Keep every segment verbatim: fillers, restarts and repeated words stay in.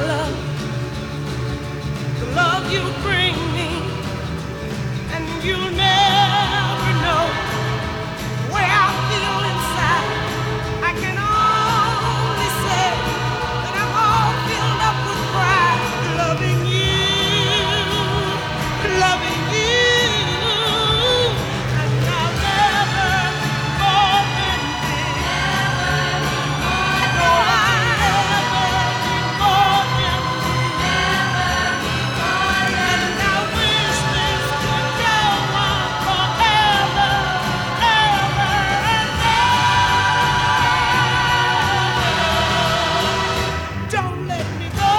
love, the love you bring me, and you'll never know where I feel inside. I can only say that I'm all filled up with pride, loving you, loving you, and I'll never be more than this. No, I'll never be more than this. And I wish this could go on forever, ever and ever. Don't let me go.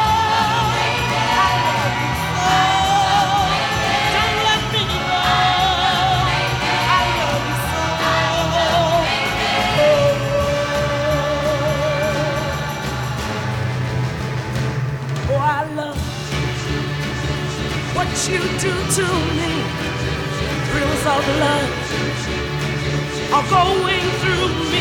I love you so. Don't let me go. I love you so. Oh, I love what you do to me. Thrills of love are going through me.